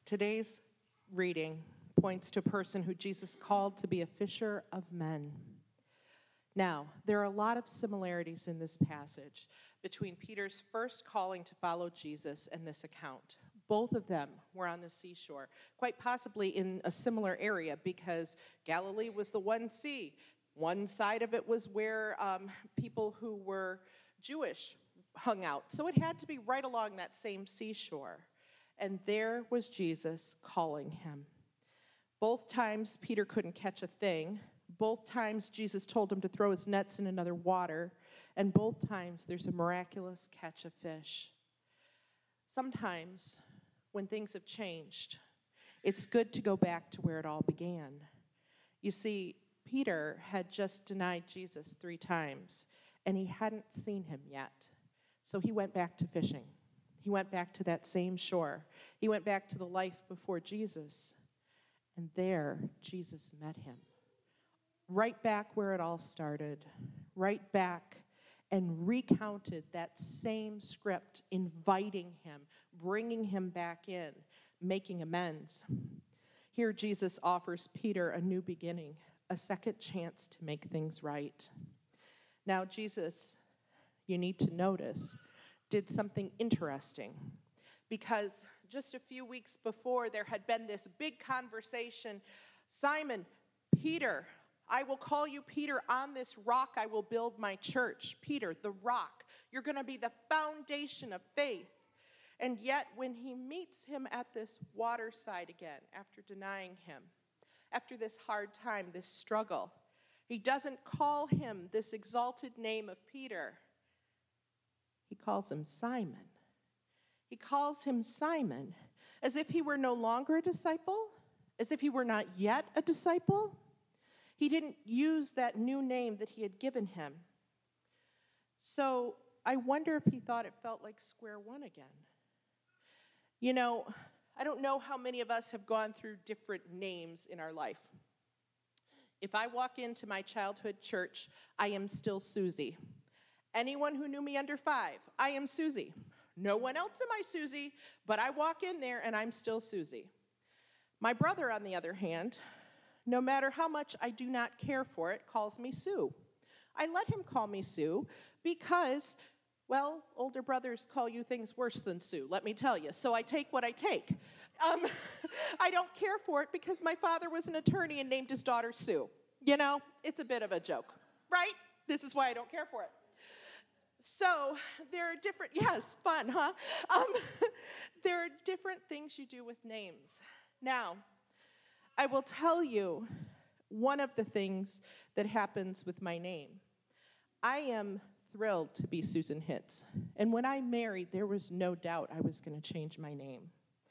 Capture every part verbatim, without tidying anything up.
Today's reading points to a person who Jesus called to be a fisher of men. Now, there are a lot of similarities in this passage between Peter's first calling to follow Jesus and this account. Both of them were on the seashore, quite possibly in a similar area because Galilee was the one sea. One side of it was where um, people who were Jewish hung out. So it had to be right along that same seashore. And there was Jesus calling him. Both times Peter couldn't catch a thing. Both times Jesus told him to throw his nets in another water. And both times there's a miraculous catch of fish. Sometimes when things have changed, it's good to go back to where it all began. You see, Peter had just denied Jesus three times, and he hadn't seen him yet. So he went back to fishing. He went back to that same shore. He went back to the life before Jesus. And there, Jesus met him. Right back where it all started. Right back and recounted that same script, inviting him, bringing him back in, making amends. Here, Jesus offers Peter a new beginning, a second chance to make things right. Now, Jesus, you need to notice, did something interesting because just a few weeks before there had been this big conversation. Simon, Peter, I will call you Peter. On this rock I will build my church. Peter, the rock. You're going to be the foundation of faith. And yet when he meets him at this waterside again, after denying him, after this hard time, this struggle, he doesn't call him this exalted name of Peter. He calls him Simon. He calls him Simon as if he were no longer a disciple, as if he were not yet a disciple. He didn't use that new name that he had given him. So I wonder if he thought it felt like square one again. You know, I don't know how many of us have gone through different names in our life. If I walk into my childhood church, I am still Susie. Anyone who knew me under five, I am Susie. No one else am I Susie, but I walk in there and I'm still Susie. My brother, on the other hand, no matter how much I do not care for it, calls me Sue. I let him call me Sue because, well, older brothers call you things worse than Sue, let me tell you. So I take what I take. Um, I don't care for it because my father was an attorney and named his daughter Sue. You know, it's a bit of a joke, right? This is why I don't care for it. So there are different, yes, fun, huh? Um, there are different things you do with names. Now, I will tell you one of the things that happens with my name. I am thrilled to be Susan Hitz. And when I married, there was no doubt I was going to change my name.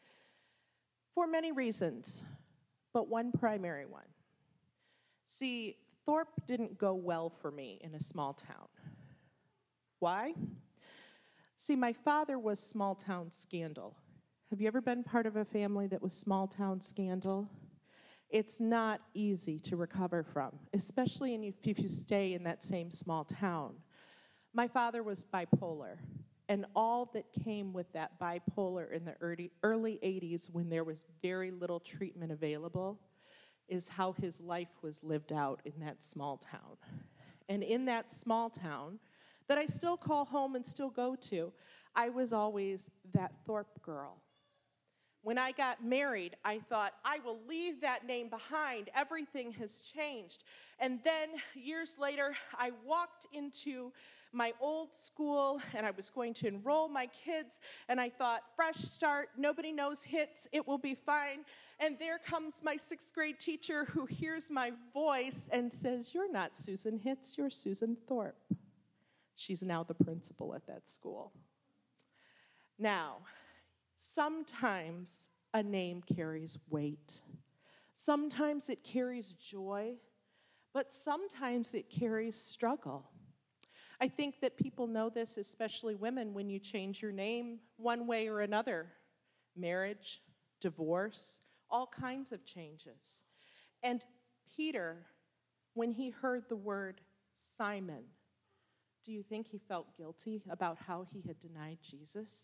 For many reasons, but one primary one. See, Thorpe didn't go well for me in a small town. Why? See, my father was small town scandal. Have you ever been part of a family that was small town scandal? It's not easy to recover from, especially if you stay in that same small town. My father was bipolar, and all that came with that bipolar in the early, early eighties when there was very little treatment available is how his life was lived out in that small town. And in that small town, that I still call home and still go to, I was always that Thorpe girl. When I got married, I thought, I will leave that name behind. Everything has changed. And then years later, I walked into my old school, and I was going to enroll my kids, and I thought, fresh start, nobody knows Hitz, it will be fine. And there comes my sixth grade teacher who hears my voice and says, you're not Susan Hitz, you're Susan Thorpe. She's now the principal at that school. Now, sometimes a name carries weight. Sometimes it carries joy, but sometimes it carries struggle. I think that people know this, especially women, when you change your name one way or another. Marriage, divorce, all kinds of changes. And Peter, when he heard the word Simon, do you think he felt guilty about how he had denied Jesus?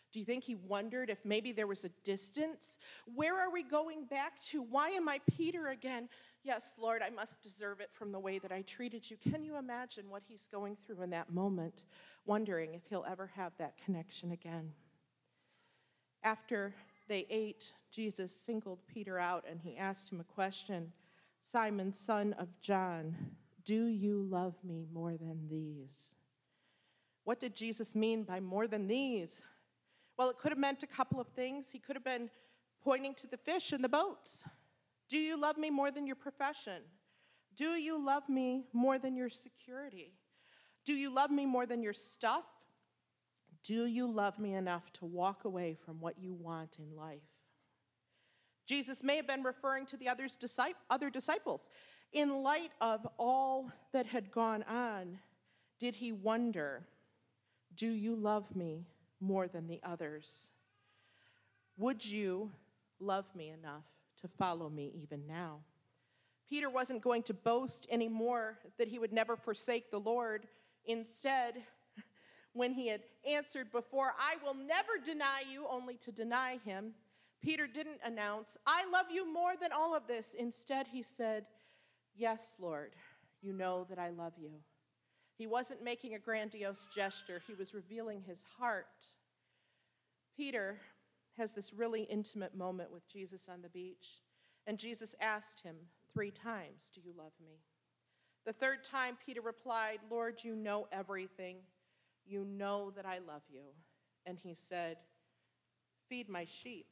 Do you think he wondered if maybe there was a distance? Where are we going back to? Why am I Peter again? Yes, Lord, I must deserve it from the way that I treated you. Can you imagine what he's going through in that moment, wondering if he'll ever have that connection again? After they ate, Jesus singled Peter out and he asked him a question. Simon, son of John, do you love me more than these? What did Jesus mean by more than these? Well, it could have meant a couple of things. He could have been pointing to the fish in the boats. Do you love me more than your profession? Do you love me more than your security? Do you love me more than your stuff? Do you love me enough to walk away from what you want in life? Jesus may have been referring to the others, other disciples. In light of all that had gone on, did he wonder, do you love me more than the others? Would you love me enough to follow me even now? Peter wasn't going to boast anymore that he would never forsake the Lord. Instead, when he had answered before, I will never deny you, only to deny him, Peter didn't announce, I love you more than all of this. Instead, he said, yes, Lord, you know that I love you. He wasn't making a grandiose gesture. He was revealing his heart. Peter has this really intimate moment with Jesus on the beach, and Jesus asked him three times, do you love me? The third time, Peter replied, Lord, you know everything. You know that I love you. And he said, feed my sheep.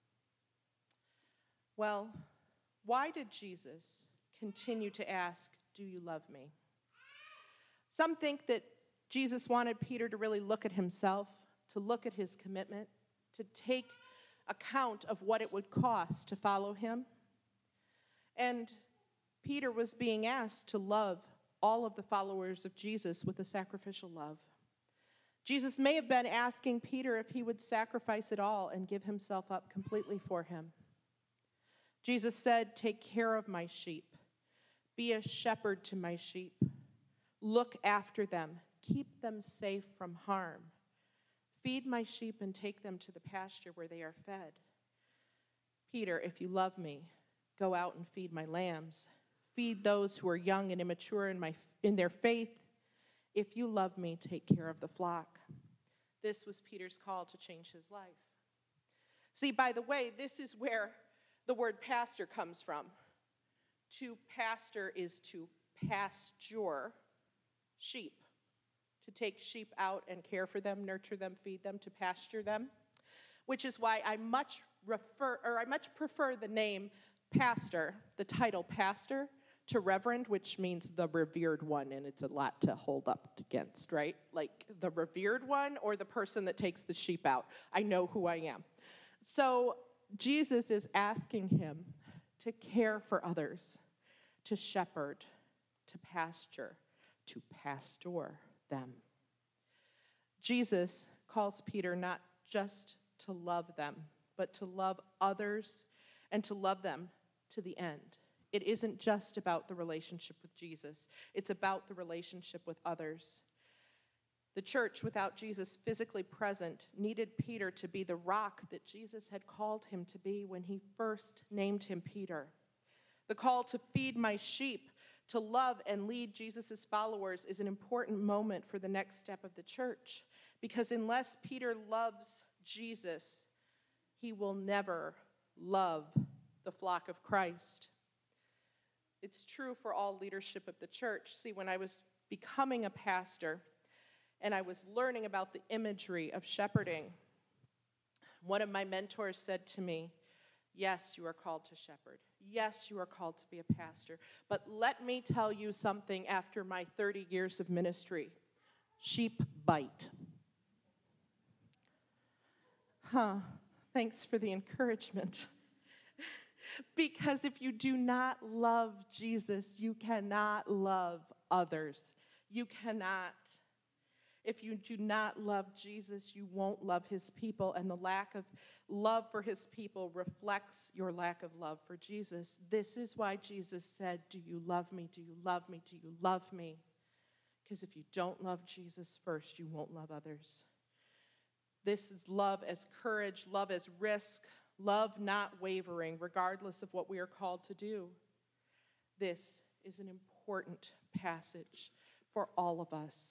Well, why did Jesus continue to ask, do you love me? Some think that Jesus wanted Peter to really look at himself, to look at his commitment, to take account of what it would cost to follow him. And Peter was being asked to love all of the followers of Jesus with a sacrificial love. Jesus may have been asking Peter if he would sacrifice it all and give himself up completely for him. Jesus said, take care of my sheep. Be a shepherd to my sheep. Look after them. Keep them safe from harm. Feed my sheep and take them to the pasture where they are fed. Peter, if you love me, go out and feed my lambs. Feed those who are young and immature in, my, in their faith. If you love me, take care of the flock. This was Peter's call to change his life. See, by the way, this is where the word pastor comes from. To pastor is to pasture sheep. To take sheep out and care for them, nurture them, feed them, to pasture them. Which is why I much refer, or I much prefer the name pastor, the title pastor, to reverend, which means the revered one, and it's a lot to hold up against, right? Like the revered one or the person that takes the sheep out. I know who I am. So Jesus is asking him to care for others, to shepherd, to pasture, to pastor them. Jesus calls Peter not just to love them, but to love others and to love them to the end. It isn't just about the relationship with Jesus. It's about the relationship with others. The church, without Jesus physically present, needed Peter to be the rock that Jesus had called him to be when he first named him Peter. The call to feed my sheep, to love and lead Jesus' followers, is an important moment for the next step of the church, because unless Peter loves Jesus, he will never love the flock of Christ. It's true for all leadership of the church. See, when I was becoming a pastor and I was learning about the imagery of shepherding, one of my mentors said to me, yes, you are called to shepherd. Yes, you are called to be a pastor. But let me tell you something after my thirty years of ministry. Sheep bite. Huh, thanks for the encouragement. Because if you do not love Jesus, you cannot love others. You cannot. If you do not love Jesus, you won't love his people, and the lack of love for his people reflects your lack of love for Jesus. This is why Jesus said, do you love me? Do you love me? Do you love me? Because if you don't love Jesus first, you won't love others. This is love as courage, love as risk, love not wavering, regardless of what we are called to do. This is an important passage for all of us.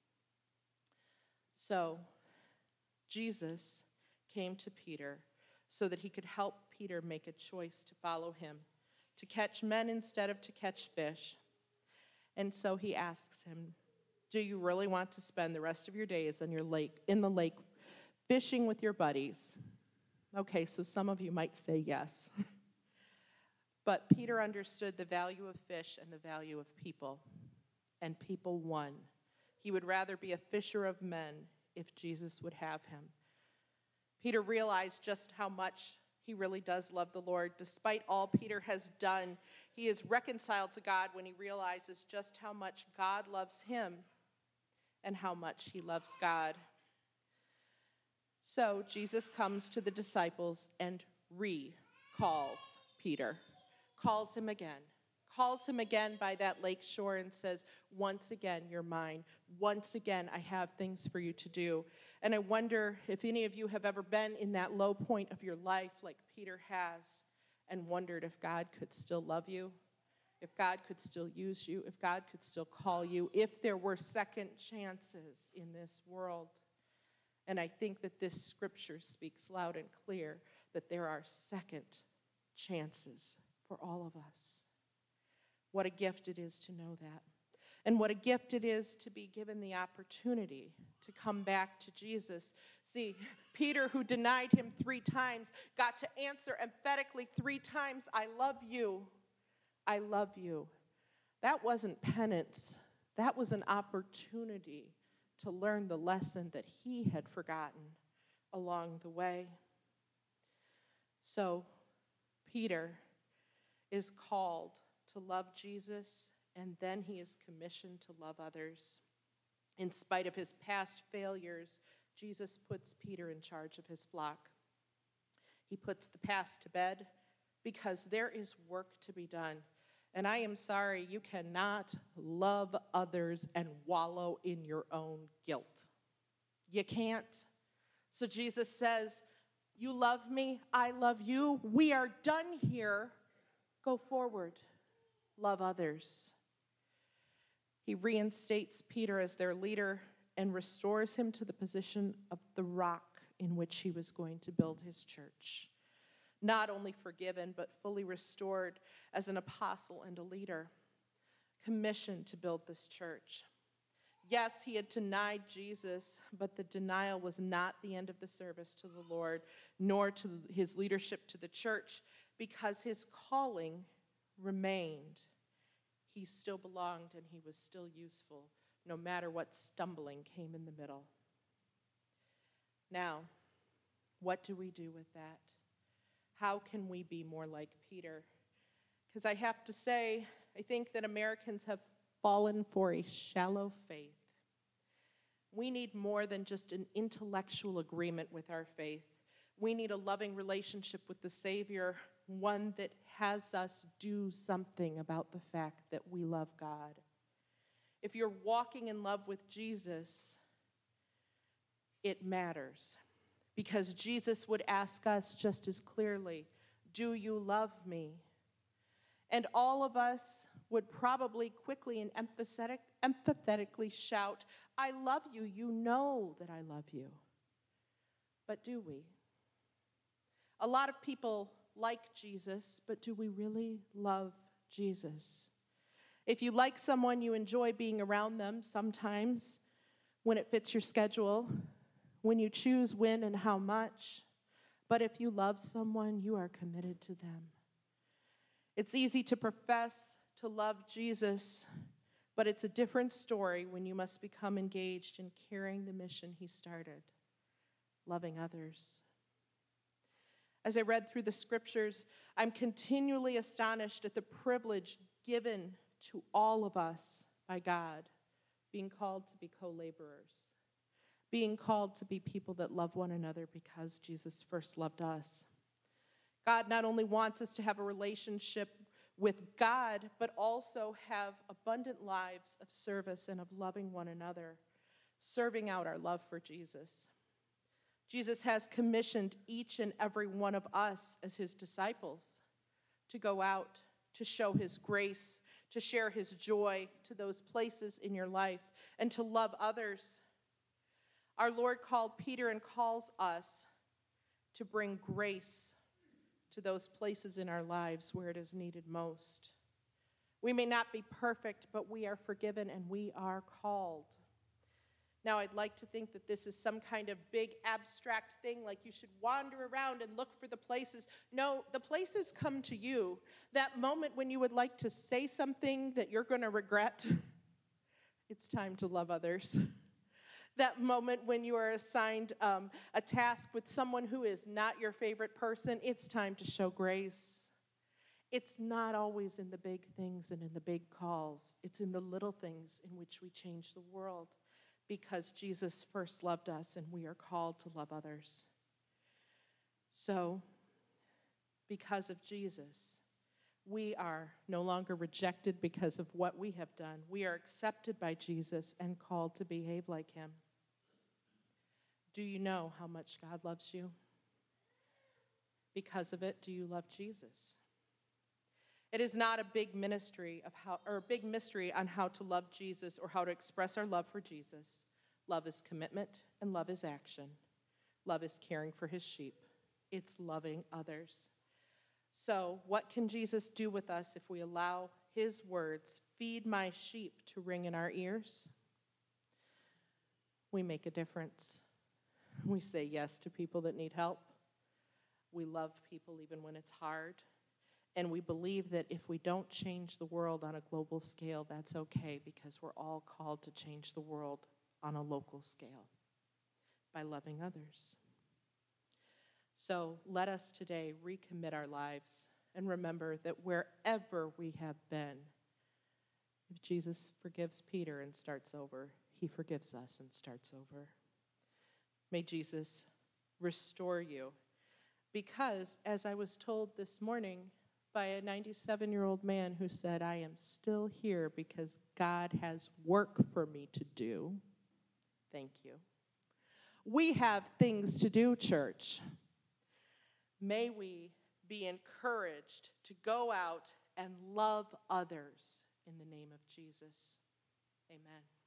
So, Jesus came to Peter so that he could help Peter make a choice to follow him, to catch men instead of to catch fish. And so he asks him, do you really want to spend the rest of your days in your lake, in the lake fishing with your buddies? Okay, so some of you might say yes. But Peter understood the value of fish and the value of people, and people won. He would rather be a fisher of men if Jesus would have him. Peter realized just how much he really does love the Lord. Despite all Peter has done, he is reconciled to God when he realizes just how much God loves him and how much he loves God. So Jesus comes to the disciples and recalls Peter, calls him again, calls him again by that lake shore and says, once again, you're mine. Once again, I have things for you to do. And I wonder if any of you have ever been in that low point of your life like Peter has and wondered if God could still love you, if God could still use you, if God could still call you, if there were second chances in this world. And I think that this scripture speaks loud and clear that there are second chances for all of us. What a gift it is to know that. And what a gift it is to be given the opportunity to come back to Jesus. See, Peter, who denied him three times, got to answer emphatically three times, I love you. I love you. That wasn't penance. That was an opportunity to learn the lesson that he had forgotten along the way. So, Peter is called to love Jesus, and then he is commissioned to love others. In spite of his past failures, Jesus puts Peter in charge of his flock. He puts the past to bed because there is work to be done. And I am sorry, you cannot love others and wallow in your own guilt. You can't. So Jesus says, you love me, I love you. We are done here. Go forward. Love others. He reinstates Peter as their leader and restores him to the position of the rock in which he was going to build his church. Not only forgiven, but fully restored as an apostle and a leader, commissioned to build this church. Yes, he had denied Jesus, but the denial was not the end of the service to the Lord, nor to his leadership to the church, because his calling remained. He still belonged and he was still useful, no matter what stumbling came in the middle. Now, what do we do with that? How can we be more like Peter? Because I have to say, I think that Americans have fallen for a shallow faith. We need more than just an intellectual agreement with our faith. We need a loving relationship with the Savior, one that has us do something about the fact that we love God. If you're walking in love with Jesus, it matters. Because Jesus would ask us just as clearly, do you love me? And all of us would probably quickly and empathetic, empathetically shout, I love you, you know that I love you. But do we? A lot of people like Jesus, but do we really love Jesus? If you like someone, you enjoy being around them sometimes when it fits your schedule, when you choose when and how much. But if you love someone, you are committed to them. It's easy to profess to love Jesus, but it's a different story when you must become engaged in carrying the mission he started, loving others. As I read through the scriptures, I'm continually astonished at the privilege given to all of us by God, being called to be co-laborers, being called to be people that love one another because Jesus first loved us. God not only wants us to have a relationship with God, but also have abundant lives of service and of loving one another, serving out our love for Jesus. Jesus has commissioned each and every one of us as his disciples to go out, to show his grace, to share his joy to those places in your life, and to love others. Our Lord called Peter and calls us to bring grace to those places in our lives where it is needed most. We may not be perfect, but we are forgiven and we are called. Now, I'd like to think that this is some kind of big abstract thing, like you should wander around and look for the places. No, the places come to you. That moment when you would like to say something that you're going to regret, it's time to love others. That moment when you are assigned um, a task with someone who is not your favorite person, it's time to show grace. It's not always in the big things and in the big calls. It's in the little things in which we change the world, because Jesus first loved us and we are called to love others. So, because of Jesus, we are no longer rejected because of what we have done. We are accepted by Jesus and called to behave like him. Do you know how much God loves you? Because of it, do you love Jesus? It is not a big ministry of how, or a big mystery on how to love Jesus or how to express our love for Jesus. Love is commitment and love is action. Love is caring for his sheep. It's loving others. So, what can Jesus do with us if we allow his words, "Feed my sheep," to ring in our ears? We make a difference. We say yes to people that need help. We love people even when it's hard. And we believe that if we don't change the world on a global scale, that's okay, because we're all called to change the world on a local scale by loving others. So let us today recommit our lives and remember that wherever we have been, if Jesus forgives Peter and starts over, he forgives us and starts over. May Jesus restore you, because as I was told this morning by a ninety-seven-year-old man who said, "I am still here because God has work for me to do." Thank you. We have things to do, church. May we be encouraged to go out and love others in the name of Jesus. Amen.